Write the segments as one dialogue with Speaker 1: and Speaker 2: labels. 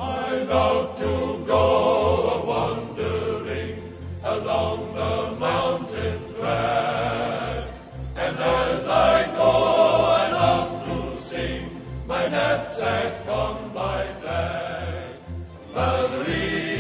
Speaker 1: I love to go a-wandering along the mountain track, and as I go I love to sing my knapsack on my back. Marie,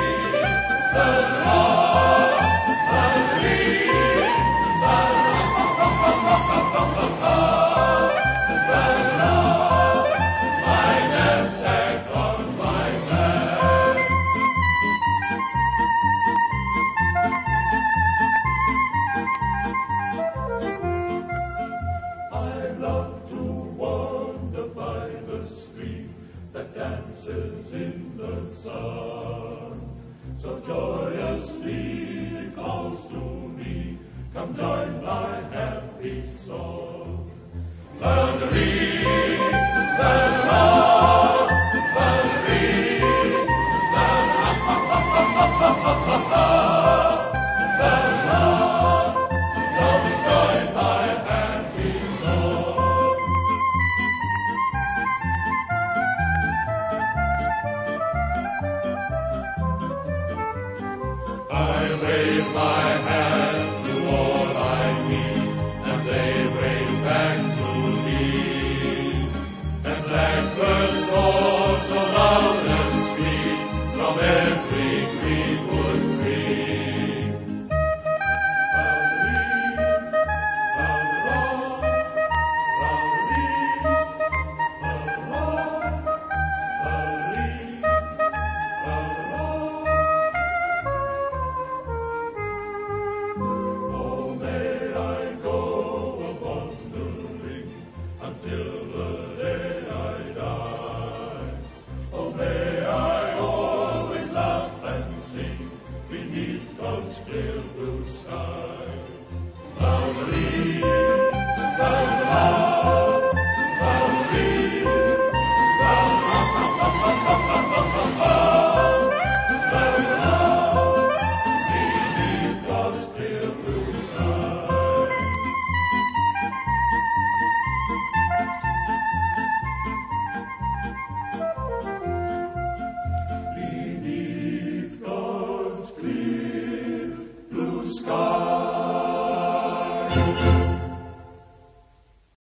Speaker 1: in the sun, so joyously it calls to me, come join my happy song. Valerie, Valerie, Valerie, Valerie, come join my happy song. I wave my